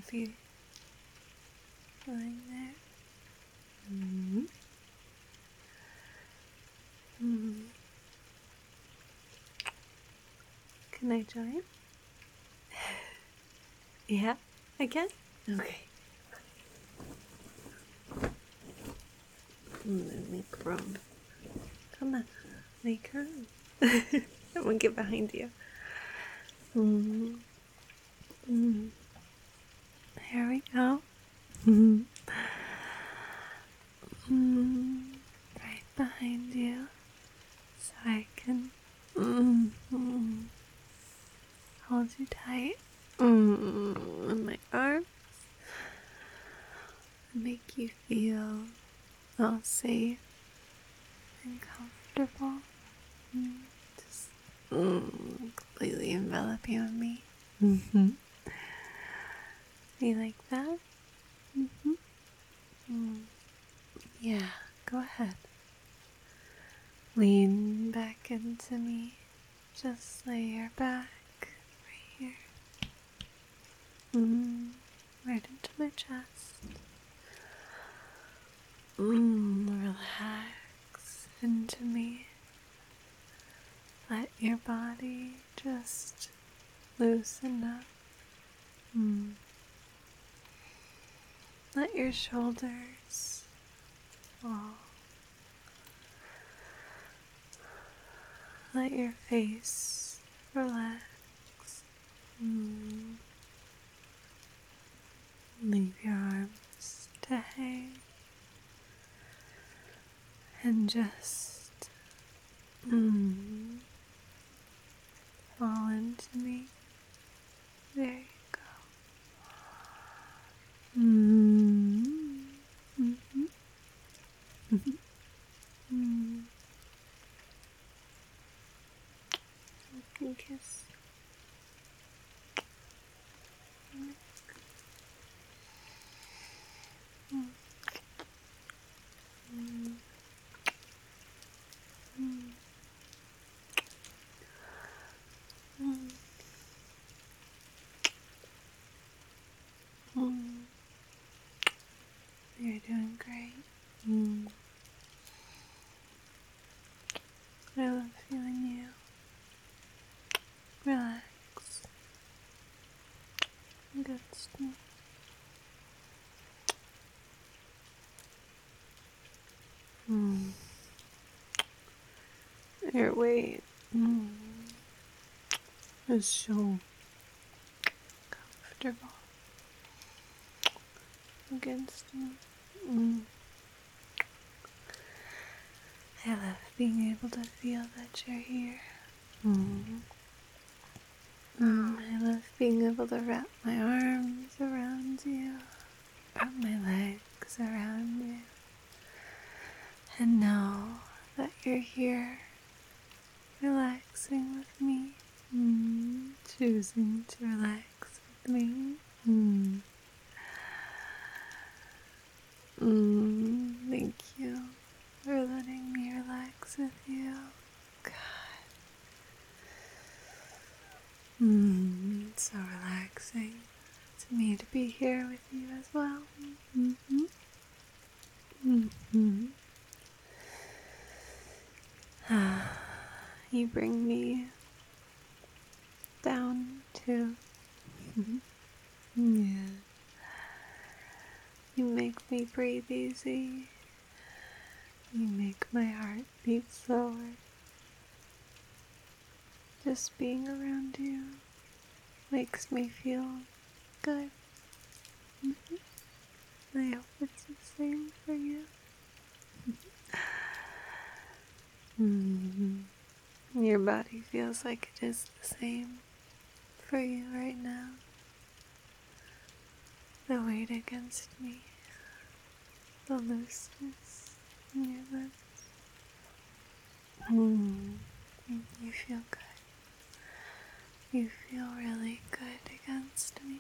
comfy lying there. Mm-hmm. Mm-hmm. Can I join? Yeah, I can? Okay. Make room. Come on, make room. I'm gonna get behind you. Here we go. Right behind you, so I can hold you tight in my arms and make you feel all safe and comfortable. Just completely envelop you in me. You like that? Yeah, go ahead. Lean back into me. Just lay your back right here. Right into my chest. Relax into me. Let your body just loosen up. Let your shoulders fall. Let your face relax. Leave your arms to hang. And just fall into me. There you go. You can kiss. You're doing great. I love feeling you. Relax. Good stuff. Your weight is so comfortable against me. I love being able to feel that you're here. I love being able to wrap my arms around you, wrap my legs around you, and know that you're here, relaxing with me, choosing to relax with me. Thank you for letting me relax with you. God. It's so relaxing to me to be here with you as well. You bring me down too. Yeah. You make me breathe easy. You make my heart beat slower. Just being around you makes me feel good. I hope it's the same for you. Your body feels like it is the same for you right now. The weight against me, the looseness in your lips. You feel good. You feel really good against me.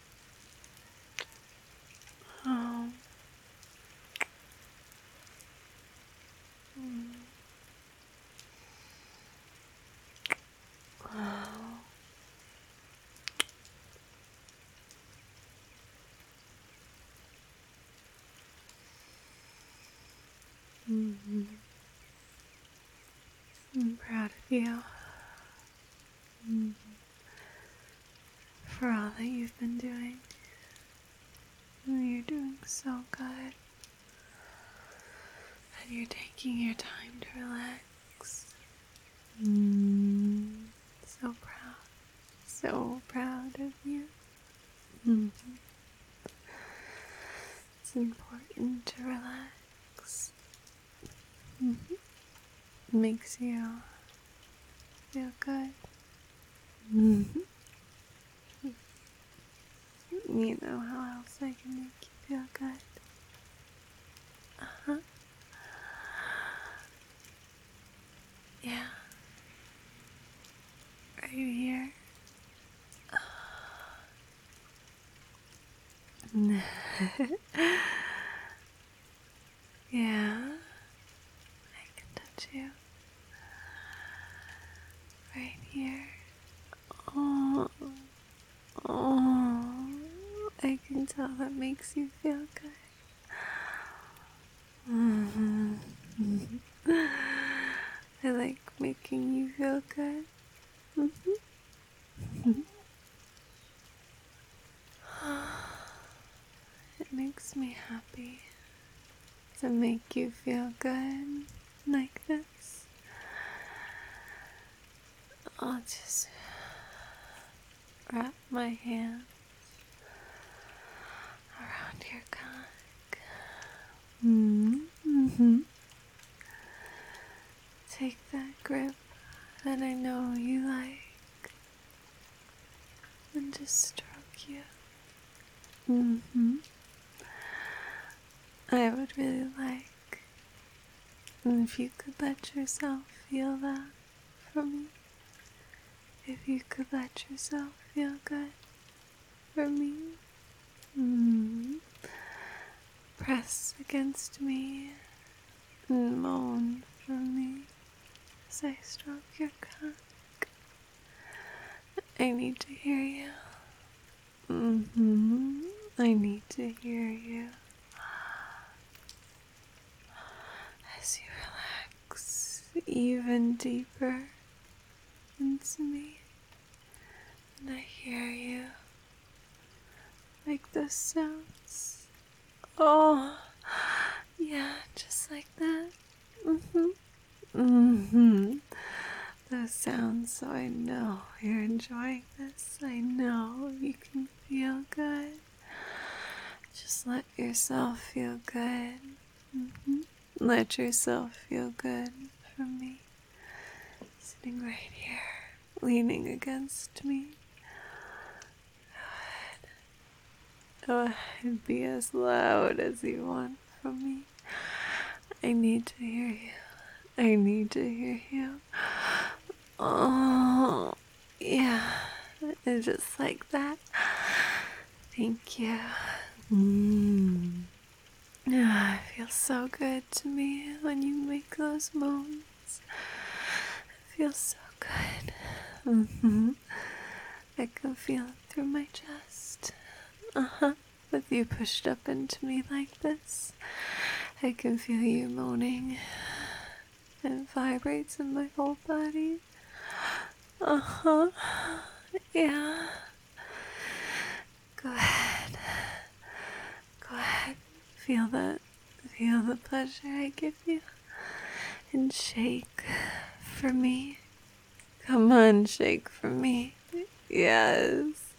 Oh. Mhm. I'm proud of you. Mhm. For all that you've been doing. You're doing so good. And you're taking your time to relax. So proud. So proud of you. Mhm. It's important to relax. Mhm. It makes you feel good. Mhm. You know how else I can make you feel good? Uh-huh. Yeah. Are you here? Yeah. I can touch you. Right here. Oh. Oh. I can tell that makes you feel good. Mhm. I like making you feel good. Mhm. It makes me happy to make you feel good like this. I'll just wrap my hand around your cock. Mm-hmm. Take that grip that I know you like and just stroke you. Mm-hmm. I would really like if you could let yourself feel that for me. If you could let yourself feel good for me. Mm-hmm. Press against me and moan for me as I stroke your cock. I need to hear you. I need to hear you. As you relax even deeper into me, and I hear you like those sounds. Oh, yeah, just like that. Those sounds, so I know you're enjoying this. I know you can feel good. Just let yourself feel good. Let yourself feel good for me. Sitting right here, leaning against me. Go ahead, be as loud as you want from me. I need to hear you. I need to hear you. Oh, yeah. And just like that. Thank you. It feels so good to me when you make those moans. It feels so good. I can feel it through my chest. With you pushed up into me like this, I can feel you moaning. It vibrates in my whole body. Yeah. Go ahead. Go ahead. Feel that. Feel the pleasure I give you. And shake for me. Come on, shake for me. Yes.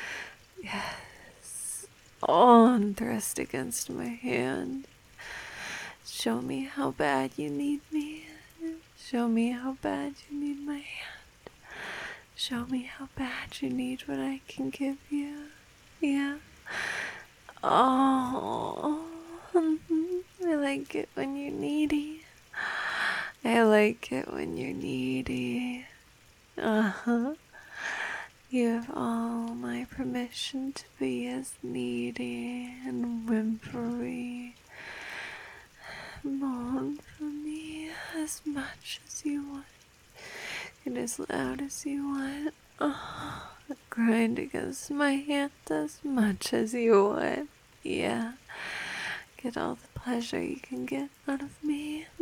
Yes. Oh, and thrust against my hand. Show me how bad you need me. Show me how bad you need my hand. Show me how bad you need what I can give you. Yeah. Oh, I like it when you're needy. I like it when you're needy. You have all my permission to be as needy and whimpery. Moan for me as much as you want and as loud as you want. Grind against my hand as much as you want. Yeah. Get all the pleasure you can get out of me.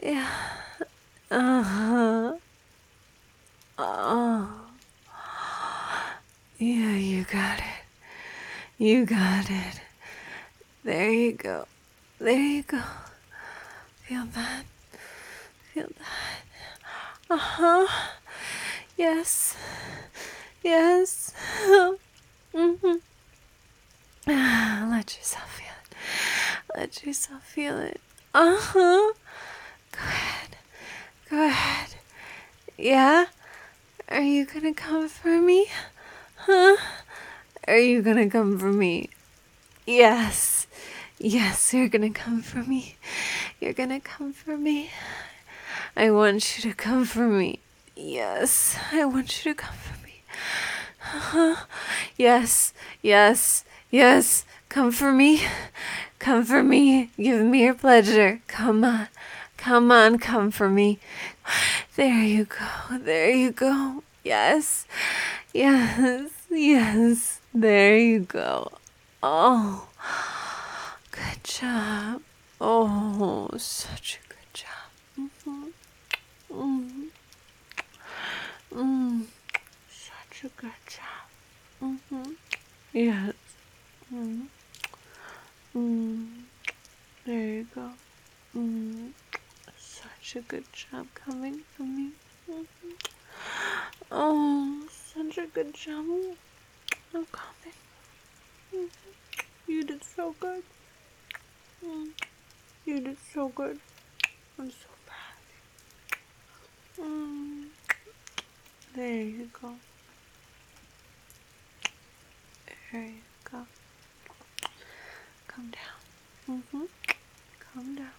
Yeah. Uh-huh. Oh. Yeah, you got it. You got it. There you go. There you go. Feel that? Feel that? Uh-huh. Yes. Yes. Mm-hmm. Let yourself feel it. Let yourself feel it. Uh-huh. Go ahead. Go ahead. Yeah? Are you gonna come for me? Huh? Are you gonna come for me? Yes. Yes, you're gonna come for me. You're gonna come for me. I want you to come for me. Yes, I want you to come for me. Yes, yes, yes. Come for me. Come for me. Give me your pleasure. Come on. Come on, come for me. There you go. There you go. Yes. Yes. Yes. There you go. Oh. Good job. Oh, such a good job. Mm, mm, such a good job. Yes. Mm, mm. There you go. Mm, such a good job coming from me. Oh, such a good job. I'm coming. You did so good. You did so good. I'm so proud. There you go. There you go. Calm down. Calm down.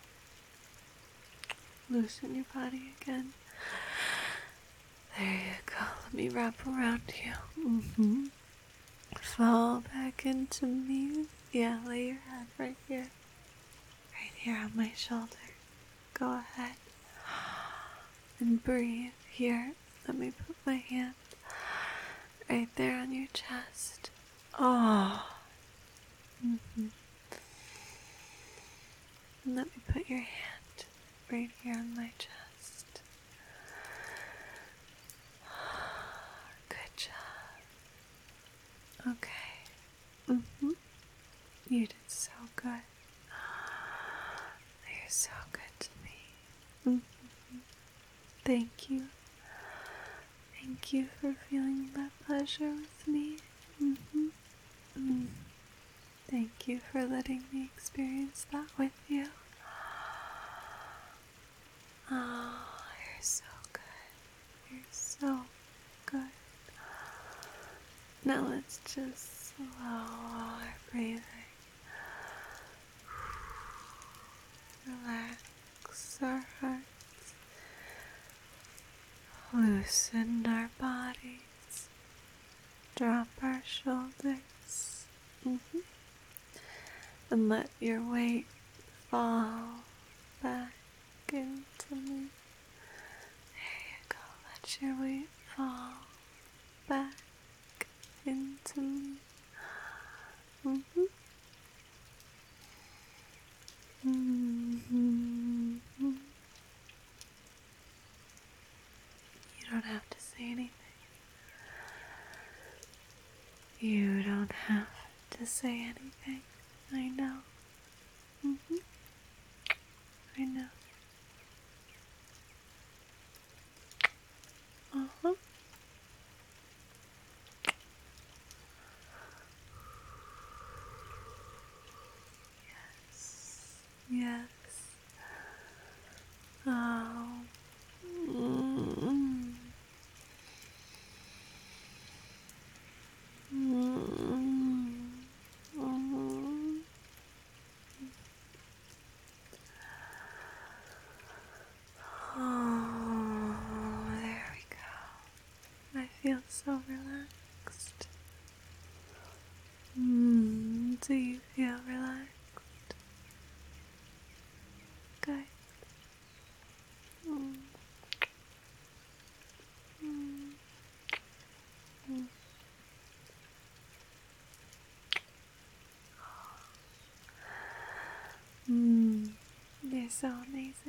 Loosen your body again. There you go. Let me wrap around you. Fall back into me. Yeah, lay your head right here. Right here on my shoulder. Go ahead. And breathe. Here. Let me put my hand right there on your chest. Oh. And let me put your hand right here on my chest. Good job. Okay. You did so good. You're so good to me. Thank you. Thank you for feeling that pleasure with me. Thank you for letting me experience that with you. Oh, you're so good. You're so good. Now let's just slow our breathing. Relax our hearts. Loosen our bodies. Drop our shoulders. And let your weight fall back into me. There you go. Let your weight fall back into me. You don't have to say anything. You don't have to say anything. I know. I know. Uh-huh. Yes. Oh. Oh, there we go. I feel so relaxed. Do you feel relaxed? Good. Mm. Mm. Mm. You're so amazing.